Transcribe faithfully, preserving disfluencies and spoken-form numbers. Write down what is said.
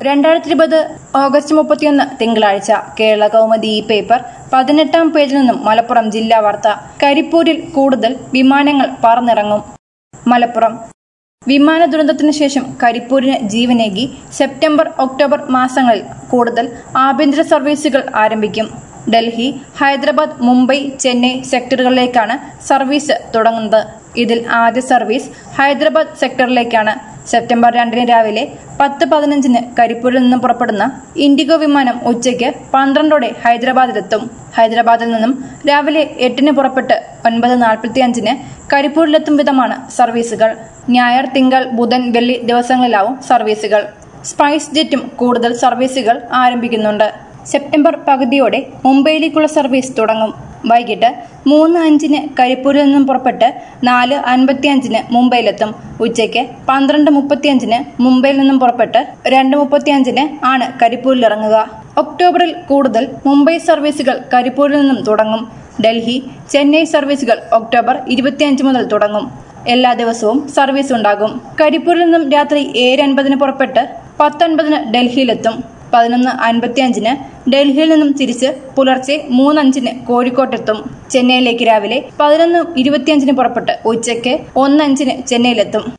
രണ്ടായിരത്തി ഇരുപത് ഓഗസ്റ്റ് മുപ്പത്തിയൊന്ന് തിങ്കളാഴ്ച കേരള കൗമുദി ഈ പേപ്പർ പതിനെട്ടാം പേജിൽ നിന്നും മലപ്പുറം ജില്ലാ വാർത്ത. കരിപ്പൂരിൽ കൂടുതൽ വിമാനങ്ങൾ പറന്നിറങ്ങും. മലപ്പുറം വിമാന ദുരന്തത്തിനു ശേഷം കരിപ്പൂരിന് ജീവനേകി സെപ്റ്റംബർ ഒക്ടോബർ മാസങ്ങളിൽ കൂടുതൽ ആഭ്യന്തര സർവീസുകൾ ആരംഭിക്കും. ഡൽഹി, ഹൈദരാബാദ്, മുംബൈ, ചെന്നൈ സെക്ടറുകളിലേക്കാണ് സർവീസ് തുടങ്ങുന്നത്. ഇതിൽ ആദ്യ സർവീസ് ഹൈദരാബാദ് സെക്ടറിലേക്കാണ്. സെപ്റ്റംബർ രണ്ടിന് രാവിലെ പത്ത് പതിനഞ്ചിന് കരിപ്പൂരിൽ നിന്നും പുറപ്പെടുന്ന ഇൻഡിഗോ വിമാനം ഉച്ചയ്ക്ക് പന്ത്രണ്ടോടെ ഹൈദരാബാദിലെത്തും. ഹൈദരാബാദിൽ നിന്നും രാവിലെ എട്ടിന് പുറപ്പെട്ട് ഒൻപത് നാൽപ്പത്തി അഞ്ചിന് കരിപ്പൂരിലെത്തും വിധമാണ് സർവീസുകൾ. ഞായർ, തിങ്കൾ, ബുധൻ, വെള്ളി ദിവസങ്ങളിലാവും സർവീസുകൾ. സ്പൈസ് ജെറ്റും കൂടുതൽ സർവീസുകൾ ആരംഭിക്കുന്നുണ്ട്. സെപ്റ്റംബർ പകുതിയോടെ മുംബൈയിലേക്കുള്ള സർവീസ് തുടങ്ങും. വൈകിട്ട് മൂന്ന് അഞ്ചിന് കരിപ്പൂരിൽ നിന്നും പുറപ്പെട്ട് നാല് അൻപത്തി അഞ്ചിന് മുംബൈയിലെത്തും. ഉച്ചയ്ക്ക് പന്ത്രണ്ട് മുപ്പത്തി അഞ്ചിന് മുംബൈയിൽ നിന്നും പുറപ്പെട്ട് രണ്ട് മുപ്പത്തി അഞ്ചിന് ആണ് കരിപ്പൂരിലിറങ്ങുക. ഒക്ടോബറിൽ കൂടുതൽ മുംബൈ സർവീസുകൾ കരിപ്പൂരിൽ നിന്നും തുടങ്ങും. ഡൽഹി, ചെന്നൈ സർവീസുകൾ ഒക്ടോബർ ഇരുപത്തിയഞ്ച് മുതൽ തുടങ്ങും. എല്ലാ ദിവസവും സർവീസ് ഉണ്ടാകും. കരിപ്പൂരിൽ നിന്നും രാത്രി ഏഴ് അൻപതിന് പുറപ്പെട്ട് പത്തൊൻപതിന് ഡൽഹിയിലെത്തും. പതിനൊന്ന് അൻപത്തി അഞ്ചിന് ഡൽഹിയിൽ നിന്നും തിരിച്ച് പുലർച്ചെ മൂന്നഞ്ചിന് കോഴിക്കോട്ടെത്തും. ചെന്നൈയിലേക്ക് രാവിലെ പതിനൊന്ന് ഇരുപത്തിയഞ്ചിന് പുറപ്പെട്ട് ഉച്ചയ്ക്ക് ഒന്നഞ്ചിന് ചെന്നൈയിലെത്തും.